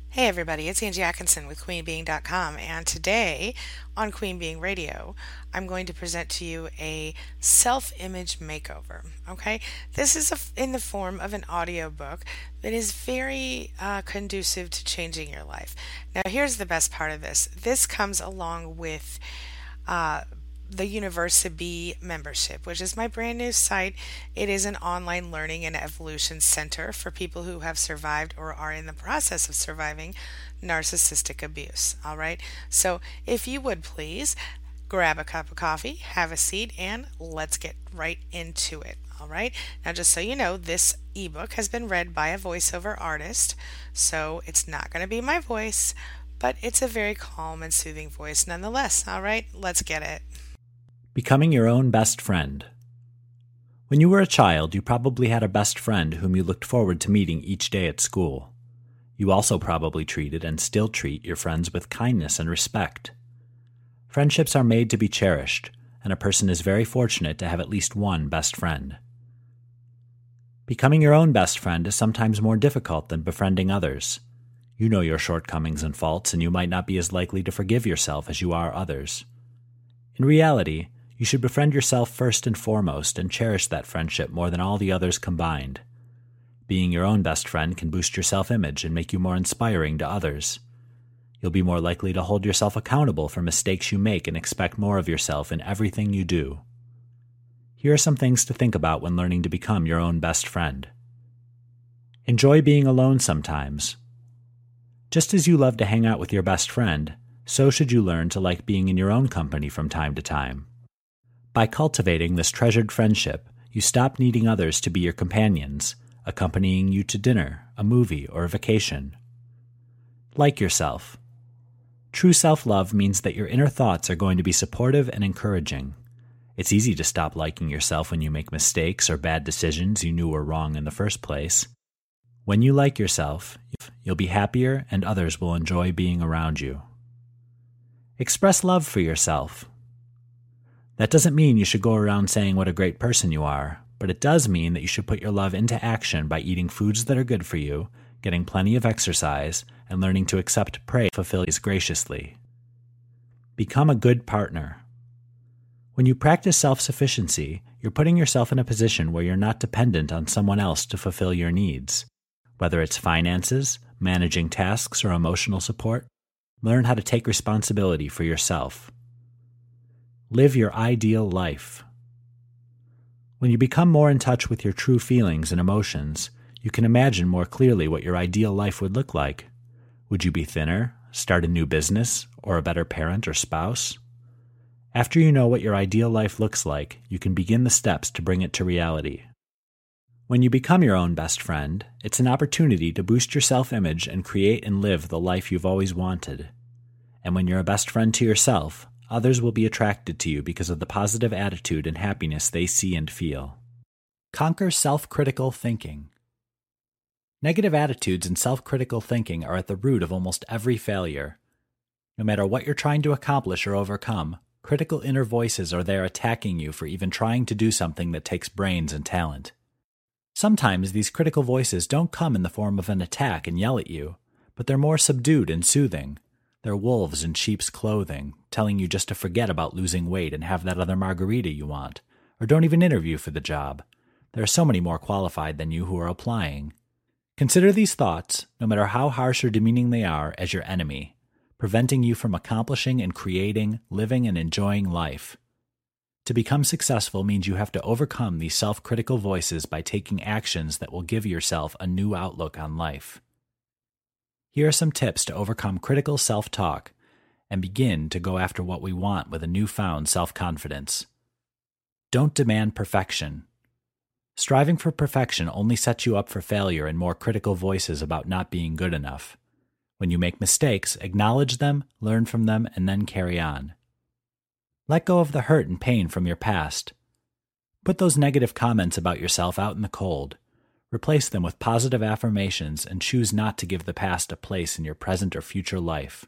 Hey everybody, it's Angie Atkinson with QueenBeing.com, and today on Queen Being Radio, I'm going to present to you a self-image makeover. Okay, this is in the form of an audiobook that is very conducive to changing your life. Now, here's the best part of this. This comes along with uh, the University membership, which is my brand new site. It is an online learning and evolution center for people who have survived or are in the process of surviving narcissistic abuse. All right. So if you would please grab a cup of coffee, have a seat, and let's get right into it. All right. Now, just so you know, this ebook has been read by a voiceover artist, so it's not going to be my voice, but it's a very calm and soothing voice nonetheless. All right. Let's get it. Becoming your own best friend. When you were a child, you probably had a best friend whom you looked forward to meeting each day at school. You also probably treated and still treat your friends with kindness and respect. Friendships are made to be cherished, and a person is very fortunate to have at least one best friend. Becoming your own best friend is sometimes more difficult than befriending others. You know your shortcomings and faults, and you might not be as likely to forgive yourself as you are others. In reality, you should befriend yourself first and foremost and cherish that friendship more than all the others combined. Being your own best friend can boost your self-image and make you more inspiring to others. You'll be more likely to hold yourself accountable for mistakes you make and expect more of yourself in everything you do. Here are some things to think about when learning to become your own best friend. Enjoy being alone sometimes. Just as you love to hang out with your best friend, so should you learn to like being in your own company from time to time. By cultivating this treasured friendship, you stop needing others to be your companions, accompanying you to dinner, a movie, or a vacation. Like yourself. True self-love means that your inner thoughts are going to be supportive and encouraging. It's easy to stop liking yourself when you make mistakes or bad decisions you knew were wrong in the first place. When you like yourself, you'll be happier and others will enjoy being around you. Express love for yourself. That doesn't mean you should go around saying what a great person you are, but it does mean that you should put your love into action by eating foods that are good for you, getting plenty of exercise, and learning to accept praise and fulfill these graciously. Become a good partner. When you practice self-sufficiency, you're putting yourself in a position where you're not dependent on someone else to fulfill your needs. Whether it's finances, managing tasks, or emotional support, learn how to take responsibility for yourself. Live your ideal life. When you become more in touch with your true feelings and emotions, you can imagine more clearly what your ideal life would look like. Would you be thinner, start a new business, or a better parent or spouse? After you know what your ideal life looks like, you can begin the steps to bring it to reality. When you become your own best friend, it's an opportunity to boost your self-image and create and live the life you've always wanted. And when you're a best friend to yourself, others will be attracted to you because of the positive attitude and happiness they see and feel. Conquer self-critical thinking. Negative attitudes and self-critical thinking are at the root of almost every failure. No matter what you're trying to accomplish or overcome, critical inner voices are there attacking you for even trying to do something that takes brains and talent. Sometimes these critical voices don't come in the form of an attack and yell at you, but they're more subdued and soothing. They're wolves in sheep's clothing, telling you just to forget about losing weight and have that other margarita you want, or don't even interview for the job. There are so many more qualified than you who are applying. Consider these thoughts, no matter how harsh or demeaning they are, as your enemy, preventing you from accomplishing and creating, living and enjoying life. To become successful means you have to overcome these self-critical voices by taking actions that will give yourself a new outlook on life. Here are some tips to overcome critical self-talk and begin to go after what we want with a newfound self-confidence. Don't demand perfection. Striving for perfection only sets you up for failure and more critical voices about not being good enough. When you make mistakes, acknowledge them, learn from them, and then carry on. Let go of the hurt and pain from your past. Put those negative comments about yourself out in the cold. Replace them with positive affirmations and choose not to give the past a place in your present or future life.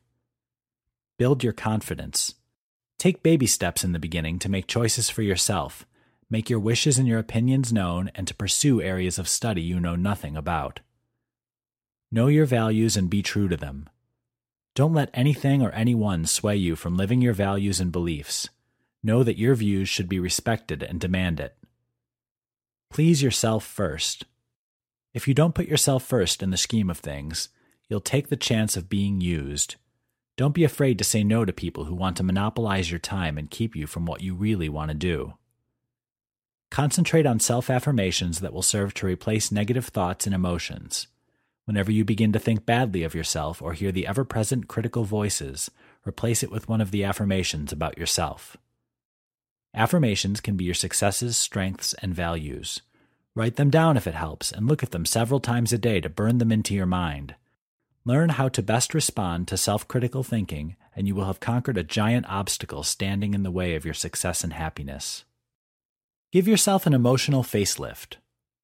Build your confidence. Take baby steps in the beginning to make choices for yourself, make your wishes and your opinions known, and to pursue areas of study you know nothing about. Know your values and be true to them. Don't let anything or anyone sway you from living your values and beliefs. Know that your views should be respected and demand it. Please yourself first. If you don't put yourself first in the scheme of things, you'll take the chance of being used. Don't be afraid to say no to people who want to monopolize your time and keep you from what you really want to do. Concentrate on self-affirmations that will serve to replace negative thoughts and emotions. Whenever you begin to think badly of yourself or hear the ever-present critical voices, replace it with one of the affirmations about yourself. Affirmations can be your successes, strengths, and values. Write them down if it helps, and look at them several times a day to burn them into your mind. Learn how to best respond to self-critical thinking, and you will have conquered a giant obstacle standing in the way of your success and happiness. Give yourself an emotional facelift.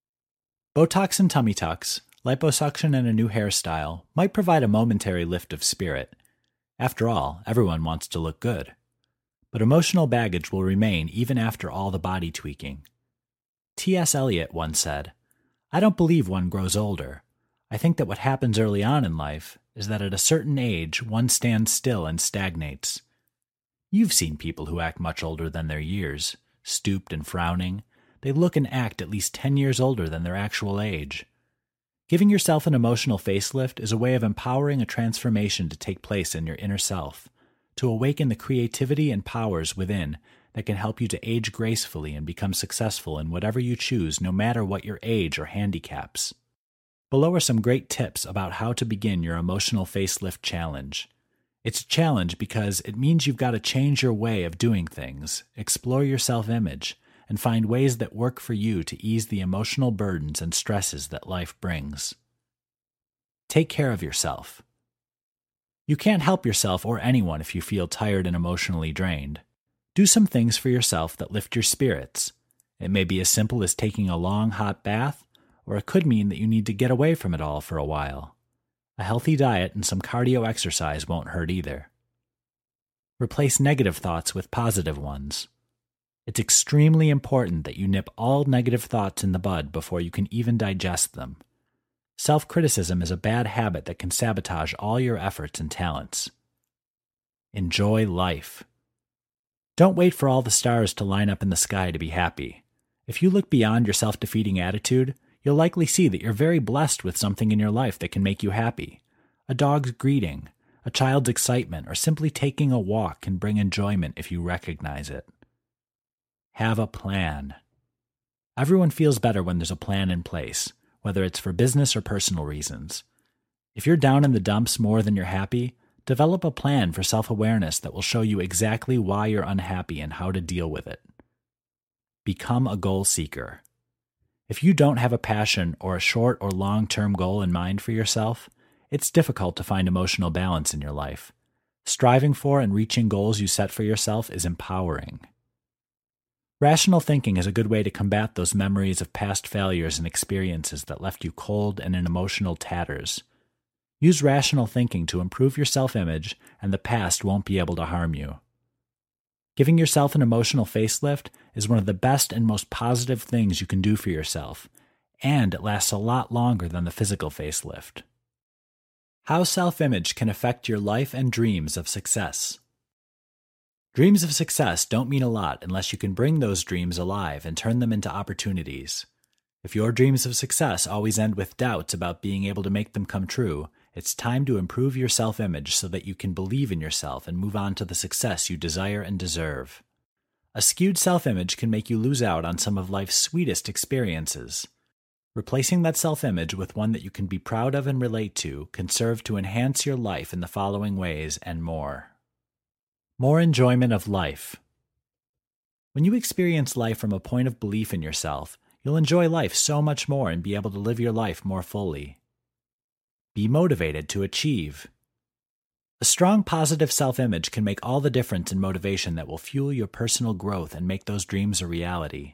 Botox and tummy tucks, liposuction and a new hairstyle might provide a momentary lift of spirit. After all, everyone wants to look good. But emotional baggage will remain even after all the body tweaking. T.S. Eliot once said, "I don't believe one grows older. I think that what happens early on in life is that at a certain age one stands still and stagnates." You've seen people who act much older than their years, stooped and frowning. They look and act at least 10 years older than their actual age. Giving yourself an emotional facelift is a way of empowering a transformation to take place in your inner self, to awaken the creativity and powers within that can help you to age gracefully and become successful in whatever you choose, no matter what your age or handicaps. Below are some great tips about how to begin your emotional facelift challenge. It's a challenge because it means you've got to change your way of doing things, explore your self-image, and find ways that work for you to ease the emotional burdens and stresses that life brings. Take care of yourself. You can't help yourself or anyone if you feel tired and emotionally drained. Do some things for yourself that lift your spirits. It may be as simple as taking a long, hot bath, or it could mean that you need to get away from it all for a while. A healthy diet and some cardio exercise won't hurt either. Replace negative thoughts with positive ones. It's extremely important that you nip all negative thoughts in the bud before you can even digest them. Self-criticism is a bad habit that can sabotage all your efforts and talents. Enjoy life. Don't wait for all the stars to line up in the sky to be happy. If you look beyond your self-defeating attitude, you'll likely see that you're very blessed with something in your life that can make you happy. A dog's greeting, a child's excitement, or simply taking a walk can bring enjoyment if you recognize it. Have a plan. Everyone feels better when there's a plan in place, whether it's for business or personal reasons. If you're down in the dumps more than you're happy, develop a plan for self-awareness that will show you exactly why you're unhappy and how to deal with it. Become a goal seeker. If you don't have a passion or a short or long-term goal in mind for yourself, it's difficult to find emotional balance in your life. Striving for and reaching goals you set for yourself is empowering. Rational thinking is a good way to combat those memories of past failures and experiences that left you cold and in emotional tatters. Use rational thinking to improve your self-image, and the past won't be able to harm you. Giving yourself an emotional facelift is one of the best and most positive things you can do for yourself, and it lasts a lot longer than the physical facelift. How self-image can affect your life and dreams of success. Dreams of success don't mean a lot unless you can bring those dreams alive and turn them into opportunities. If your dreams of success always end with doubts about being able to make them come true, it's time to improve your self-image so that you can believe in yourself and move on to the success you desire and deserve. A skewed self-image can make you lose out on some of life's sweetest experiences. Replacing that self-image with one that you can be proud of and relate to can serve to enhance your life in the following ways and more. More enjoyment of life. When you experience life from a point of belief in yourself, you'll enjoy life so much more and be able to live your life more fully. Be motivated to achieve. A strong positive self-image can make all the difference in motivation that will fuel your personal growth and make those dreams a reality.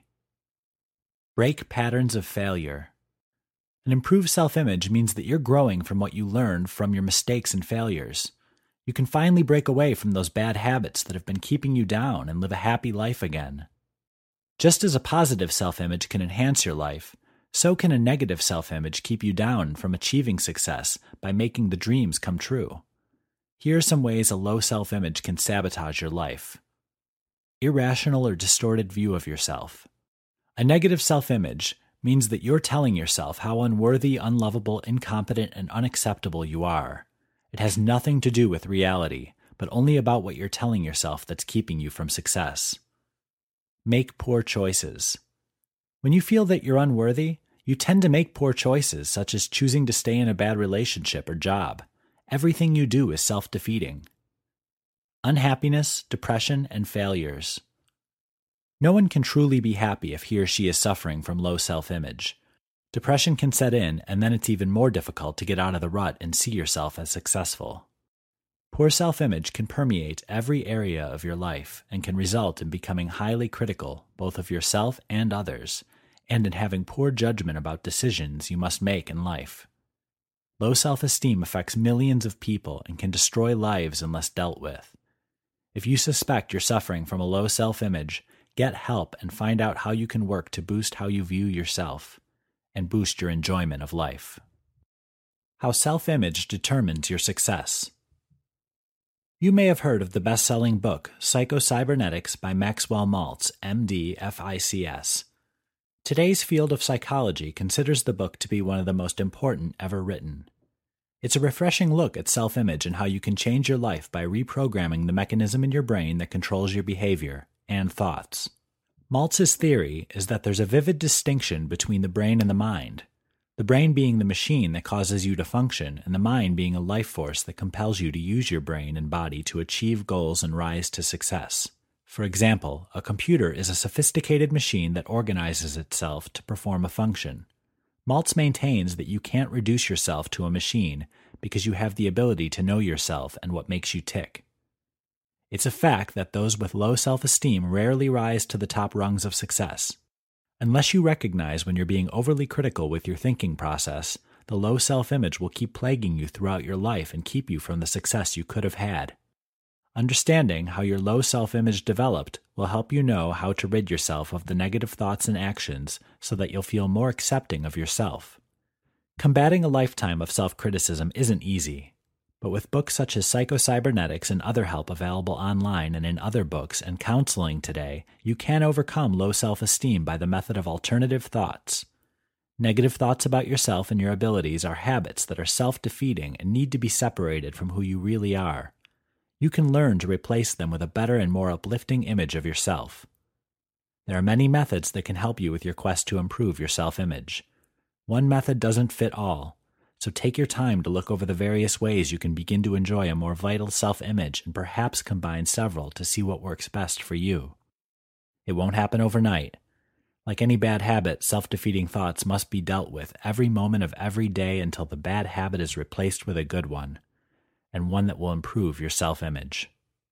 Break patterns of failure. An improved self-image means that you're growing from what you learned from your mistakes and failures. You can finally break away from those bad habits that have been keeping you down and live a happy life again. Just as a positive self-image can enhance your life, So can a negative self-image keep you down from achieving success by making the dreams come true. Here are some ways a low self-image can sabotage your life. Irrational or distorted view of yourself. A negative self-image means that you're telling yourself how unworthy, unlovable, incompetent, and unacceptable you are. It has nothing to do with reality, but only about what you're telling yourself that's keeping you from success. Make poor choices. When you feel that you're unworthy, you tend to make poor choices, such as choosing to stay in a bad relationship or job. Everything you do is self-defeating. Unhappiness, depression, and failures. No one can truly be happy if he or she is suffering from low self-image. Depression can set in, and then it's even more difficult to get out of the rut and see yourself as successful. Poor self-image can permeate every area of your life and can result in becoming highly critical, both of yourself and others, and in having poor judgment about decisions you must make in life. Low self-esteem affects millions of people and can destroy lives unless dealt with. If you suspect you're suffering from a low self-image, get help and find out how you can work to boost how you view yourself and boost your enjoyment of life. How self-image determines your success. You may have heard of the best-selling book, Psycho-Cybernetics by Maxwell Maltz, MD, FICS. Today's field of psychology considers the book to be one of the most important ever written. It's a refreshing look at self-image and how you can change your life by reprogramming the mechanism in your brain that controls your behavior and thoughts. Maltz's theory is that there's a vivid distinction between the brain and the mind, the brain being the machine that causes you to function, and the mind being a life force that compels you to use your brain and body to achieve goals and rise to success. For example, a computer is a sophisticated machine that organizes itself to perform a function. Maltz maintains that you can't reduce yourself to a machine because you have the ability to know yourself and what makes you tick. It's a fact that those with low self-esteem rarely rise to the top rungs of success. Unless you recognize when you're being overly critical with your thinking process, the low self-image will keep plaguing you throughout your life and keep you from the success you could have had. Understanding how your low self-image developed will help you know how to rid yourself of the negative thoughts and actions so that you'll feel more accepting of yourself. Combating a lifetime of self-criticism isn't easy. But with books such as Psycho-Cybernetics and other help available online and in other books and counseling today, you can overcome low self-esteem by the method of alternative thoughts. Negative thoughts about yourself and your abilities are habits that are self-defeating and need to be separated from who you really are. You can learn to replace them with a better and more uplifting image of yourself. There are many methods that can help you with your quest to improve your self-image. One method doesn't fit all. So take your time to look over the various ways you can begin to enjoy a more vital self-image and perhaps combine several to see what works best for you. It won't happen overnight. Like any bad habit, self-defeating thoughts must be dealt with every moment of every day until the bad habit is replaced with a good one, and one that will improve your self-image.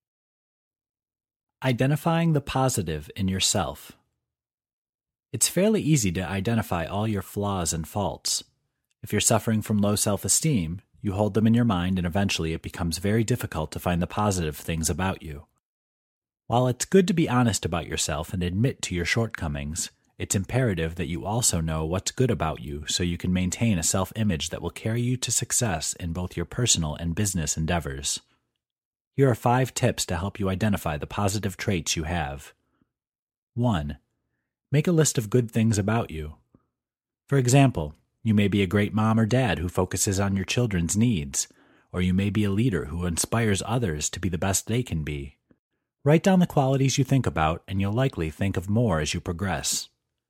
Identifying the positive in yourself. It's fairly easy to identify all your flaws and faults. If you're suffering from low self-esteem, you hold them in your mind and eventually it becomes very difficult to find the positive things about you. While it's good to be honest about yourself and admit to your shortcomings, it's imperative that you also know what's good about you so you can maintain a self-image that will carry you to success in both your personal and business endeavors. Here are 5 tips to help you identify the positive traits you have. 1. Make a list of good things about you. For example, you may be a great mom or dad who focuses on your children's needs, or you may be a leader who inspires others to be the best they can be. Write down the qualities you think about, and you'll likely think of more as you progress.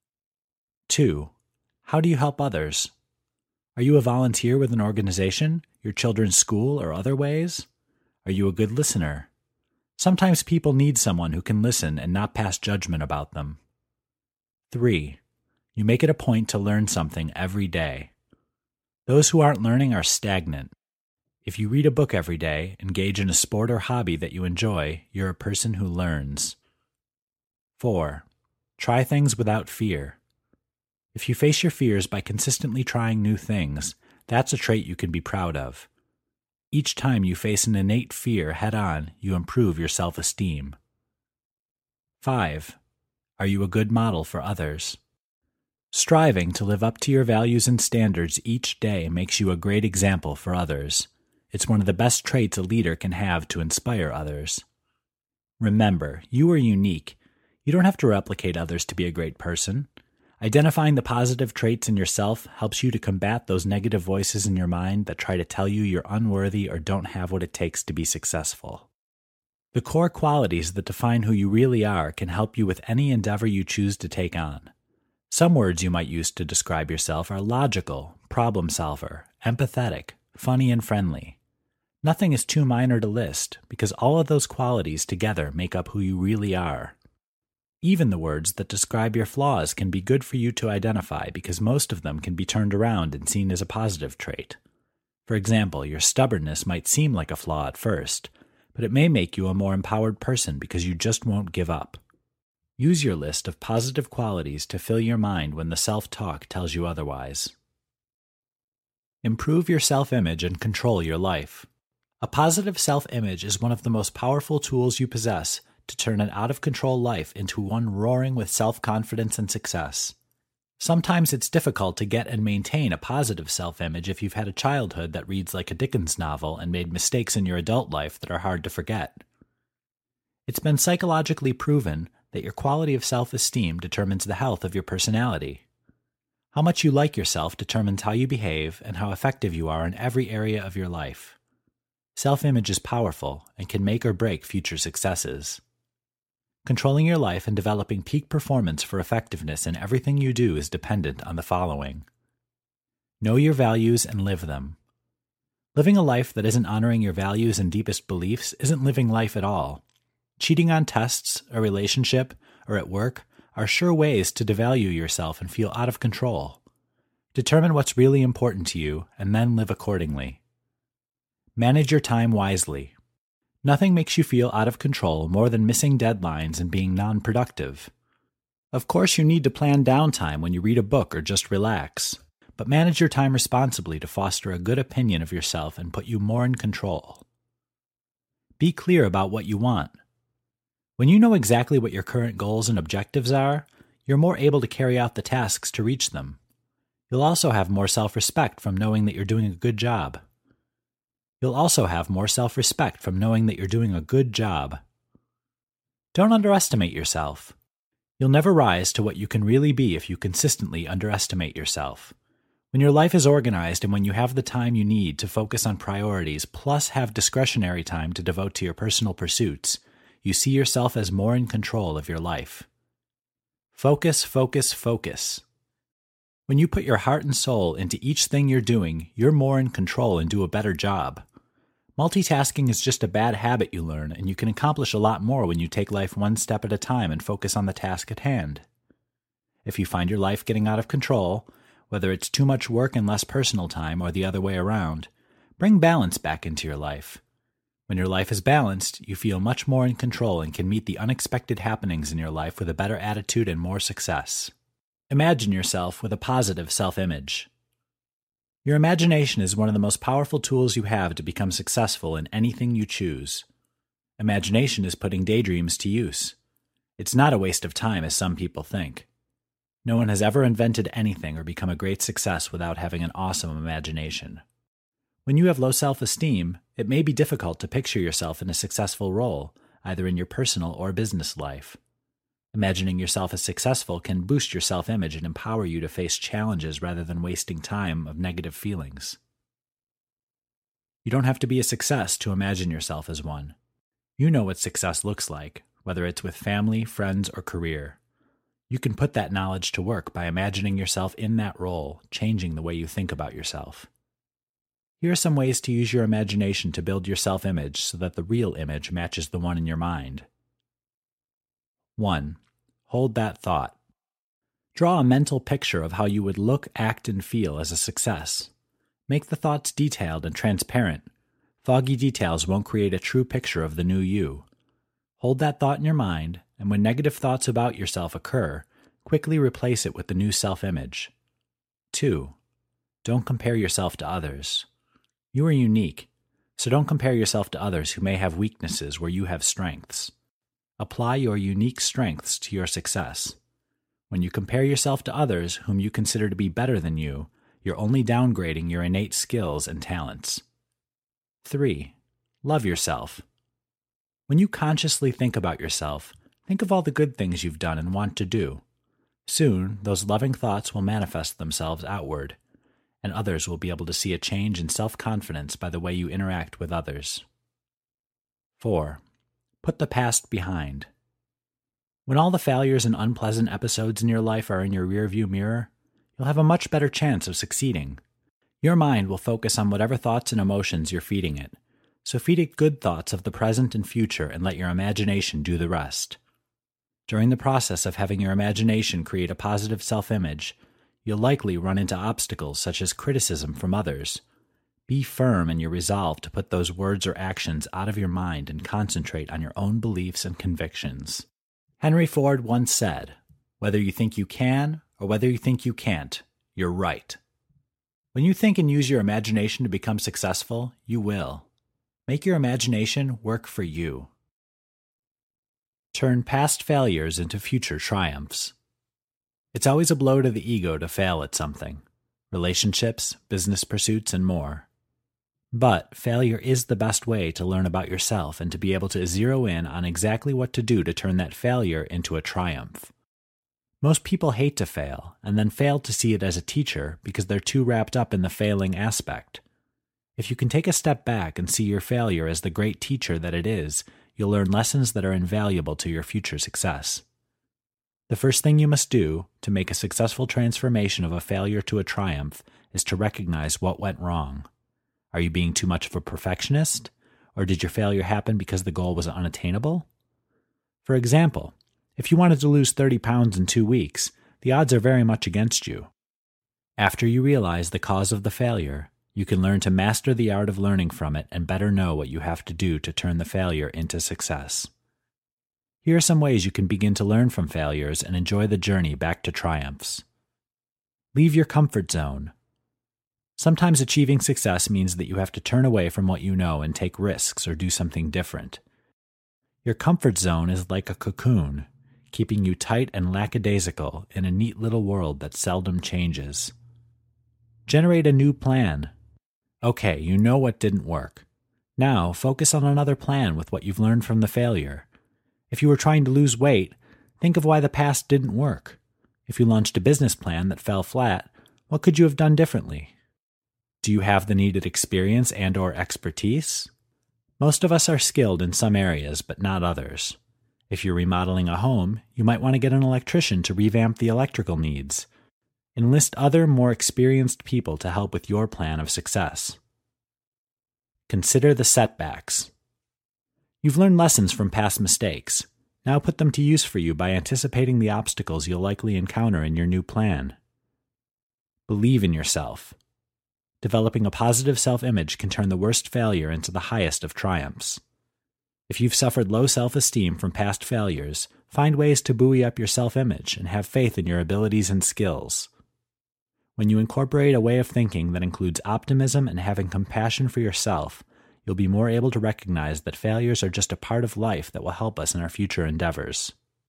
2. How do you help others? Are you a volunteer with an organization, your children's school, or other ways? Are you a good listener? Sometimes people need someone who can listen and not pass judgment about them. 3. You make it a point to learn something every day. Those who aren't learning are stagnant. If you read a book every day, engage in a sport or hobby that you enjoy, you're a person who learns. 4. Try things without fear. If you face your fears by consistently trying new things, that's a trait you can be proud of. Each time you face an innate fear head-on, you improve your self-esteem. 5. Are you a good model for others? Striving to live up to your values and standards each day makes you a great example for others. It's one of the best traits a leader can have to inspire others. Remember, you are unique. You don't have to replicate others to be a great person. Identifying the positive traits in yourself helps you to combat those negative voices in your mind that try to tell you you're unworthy or don't have what it takes to be successful. The core qualities that define who you really are can help you with any endeavor you choose to take on. Some words you might use to describe yourself are logical, problem solver, empathetic, funny, and friendly. Nothing is too minor to list because all of those qualities together make up who you really are. Even the words that describe your flaws can be good for you to identify because most of them can be turned around and seen as a positive trait. For example, your stubbornness might seem like a flaw at first, but it may make you a more empowered person because you just won't give up. Use your list of positive qualities to fill your mind when the self-talk tells you otherwise. Improve your self-image and control your life. A positive self-image is one of the most powerful tools you possess to turn an out-of-control life into one roaring with self-confidence and success. Sometimes it's difficult to get and maintain a positive self-image if you've had a childhood that reads like a Dickens novel and made mistakes in your adult life that are hard to forget. It's been psychologically proven that your quality of self-esteem determines the health of your personality. How much you like yourself determines how you behave and how effective you are in every area of your life. Self-image is powerful and can make or break future successes. Controlling your life and developing peak performance for effectiveness in everything you do is dependent on the following. Know your values and live them. Living a life that isn't honoring your values and deepest beliefs isn't living life at all. Cheating on tests, a relationship, or at work are sure ways to devalue yourself and feel out of control. Determine what's really important to you and then live accordingly. Manage your time wisely. Nothing makes you feel out of control more than missing deadlines and being non-productive. Of course, you need to plan downtime when you read a book or just relax, but manage your time responsibly to foster a good opinion of yourself and put you more in control. Be clear about what you want. When you know exactly what your current goals and objectives are, you're more able to carry out the tasks to reach them. You'll also have more self-respect from knowing that you're doing a good job. Don't underestimate yourself. You'll never rise to what you can really be if you consistently underestimate yourself. When your life is organized and when you have the time you need to focus on priorities plus have discretionary time to devote to your personal pursuits, you see yourself as more in control of your life. Focus, focus, focus. When you put your heart and soul into each thing you're doing, you're more in control and do a better job. Multitasking is just a bad habit you learn, and you can accomplish a lot more when you take life one step at a time and focus on the task at hand. If you find your life getting out of control, whether it's too much work and less personal time or the other way around, bring balance back into your life. When your life is balanced, you feel much more in control and can meet the unexpected happenings in your life with a better attitude and more success. Imagine yourself with a positive self-image. Your imagination is one of the most powerful tools you have to become successful in anything you choose. Imagination is putting daydreams to use. It's not a waste of time as some people think. No one has ever invented anything or become a great success without having an awesome imagination. When you have low self-esteem, it may be difficult to picture yourself in a successful role, either in your personal or business life. Imagining yourself as successful can boost your self-image and empower you to face challenges rather than wasting time of negative feelings. You don't have to be a success to imagine yourself as one. You know what success looks like, whether it's with family, friends, or career. You can put that knowledge to work by imagining yourself in that role, changing the way you think about yourself. Here are some ways to use your imagination to build your self-image so that the real image matches the one in your mind. 1. Hold that thought. Draw a mental picture of how you would look, act, and feel as a success. Make the thoughts detailed and transparent. Foggy details won't create a true picture of the new you. Hold that thought in your mind, and when negative thoughts about yourself occur, quickly replace it with the new self-image. 2. Don't compare yourself to others. You are unique, so don't compare yourself to others who may have weaknesses where you have strengths. Apply your unique strengths to your success. When you compare yourself to others whom you consider to be better than you, you're only downgrading your innate skills and talents. 3. Love yourself. When you consciously think about yourself, think of all the good things you've done and want to do. Soon, those loving thoughts will manifest themselves outward, and others will be able to see a change in self-confidence by the way you interact with others. 4. Put the past behind. When all the failures and unpleasant episodes in your life are in your rearview mirror, you'll have a much better chance of succeeding. Your mind will focus on whatever thoughts and emotions you're feeding it, so feed it good thoughts of the present and future and let your imagination do the rest. During the process of having your imagination create a positive self-image, you'll likely run into obstacles such as criticism from others. Be firm in your resolve to put those words or actions out of your mind and concentrate on your own beliefs and convictions. Henry Ford once said, "Whether you think you can or whether you think you can't, you're right." When you think and use your imagination to become successful, you will. Make your imagination work for you. Turn past failures into future triumphs. It's always a blow to the ego to fail at something, relationships, business pursuits, and more. But failure is the best way to learn about yourself and to be able to zero in on exactly what to do to turn that failure into a triumph. Most people hate to fail and then fail to see it as a teacher because they're too wrapped up in the failing aspect. If you can take a step back and see your failure as the great teacher that it is, you'll learn lessons that are invaluable to your future success. The first thing you must do to make a successful transformation of a failure to a triumph is to recognize what went wrong. Are you being too much of a perfectionist? Or did your failure happen because the goal was unattainable? For example, if you wanted to lose 30 pounds in 2 weeks, the odds are very much against you. After you realize the cause of the failure, you can learn to master the art of learning from it and better know what you have to do to turn the failure into success. Here are some ways you can begin to learn from failures and enjoy the journey back to triumphs. Leave your comfort zone. Sometimes achieving success means that you have to turn away from what you know and take risks or do something different. Your comfort zone is like a cocoon, keeping you tight and lackadaisical in a neat little world that seldom changes. Generate a new plan. Okay, you know what didn't work. Now, focus on another plan with what you've learned from the failure. If you were trying to lose weight, think of why the past didn't work. If you launched a business plan that fell flat, what could you have done differently? Do you have the needed experience and/or expertise? Most of us are skilled in some areas, but not others. If you're remodeling a home, you might want to get an electrician to revamp the electrical needs. Enlist other, more experienced people to help with your plan of success. Consider the setbacks. You've learned lessons from past mistakes. Now put them to use for you by anticipating the obstacles you'll likely encounter in your new plan. Believe in yourself. Developing a positive self-image can turn the worst failure into the highest of triumphs. If you've suffered low self-esteem from past failures, find ways to buoy up your self-image and have faith in your abilities and skills. When you incorporate a way of thinking that includes optimism and having compassion for yourself, you'll be more able to recognize that failures are just a part of life that will help us in our future endeavors.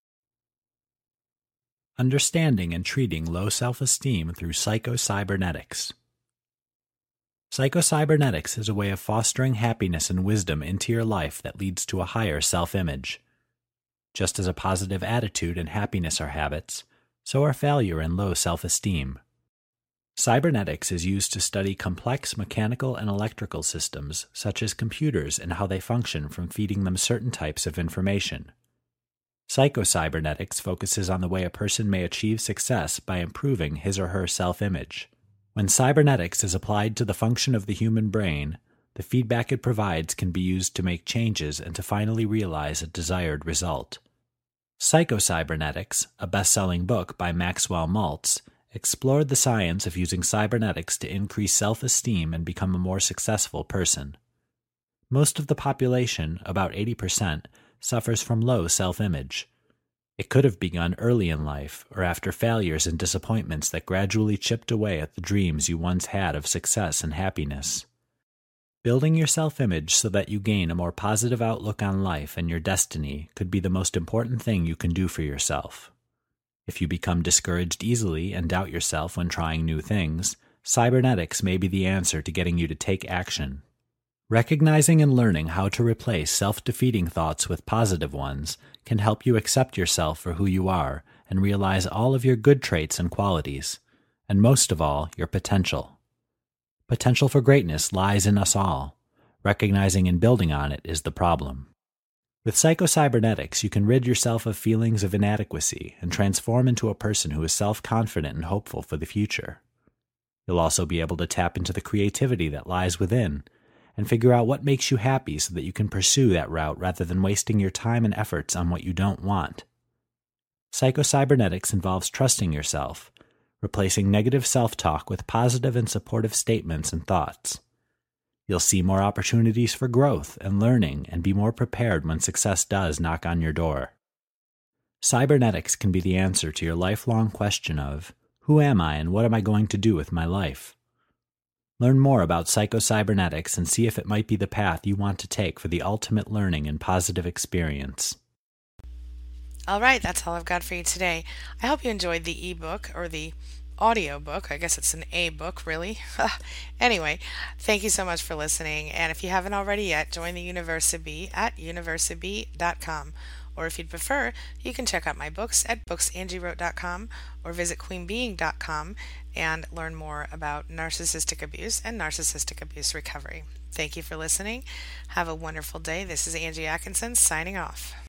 Understanding and treating low self-esteem through psychocybernetics. Psychocybernetics is a way of fostering happiness and wisdom into your life that leads to a higher self-image. Just as a positive attitude and happiness are habits, so are failure and low self-esteem. Cybernetics is used to study complex mechanical and electrical systems, such as computers and how they function from feeding them certain types of information. Psychocybernetics focuses on the way a person may achieve success by improving his or her self-image. When cybernetics is applied to the function of the human brain, the feedback it provides can be used to make changes and to finally realize a desired result. Psychocybernetics, a best-selling book by Maxwell Maltz, explored the science of using cybernetics to increase self-esteem and become a more successful person. Most of the population, about 80%, suffers from low self-image. It could have begun early in life or after failures and disappointments that gradually chipped away at the dreams you once had of success and happiness. Building your self-image so that you gain a more positive outlook on life and your destiny could be the most important thing you can do for yourself. If you become discouraged easily and doubt yourself when trying new things, cybernetics may be the answer to getting you to take action. Recognizing and learning how to replace self-defeating thoughts with positive ones can help you accept yourself for who you are and realize all of your good traits and qualities, and most of all, your potential. Potential for greatness lies in us all. Recognizing and building on it is the problem. With psychocybernetics, you can rid yourself of feelings of inadequacy and transform into a person who is self-confident and hopeful for the future. You'll also be able to tap into the creativity that lies within and figure out what makes you happy so that you can pursue that route rather than wasting your time and efforts on what you don't want. Psychocybernetics involves trusting yourself, replacing negative self-talk with positive and supportive statements and thoughts. You'll see more opportunities for growth and learning and be more prepared when success does knock on your door. Cybernetics can be the answer to your lifelong question of, who am I and what am I going to do with my life? Learn more about psychocybernetics and see if it might be the path you want to take for the ultimate learning and positive experience. All right, that's all I've got for you today. I hope you enjoyed the ebook or the audio book. I guess it's an A-book, really. Anyway, thank you so much for listening. And if you haven't already yet, join the Universibee at universibee.com. Or if you'd prefer, you can check out my books at booksangiewrote.com or visit queenbeing.com and learn more about narcissistic abuse and narcissistic abuse recovery. Thank you for listening. Have a wonderful day. This is Angie Atkinson signing off.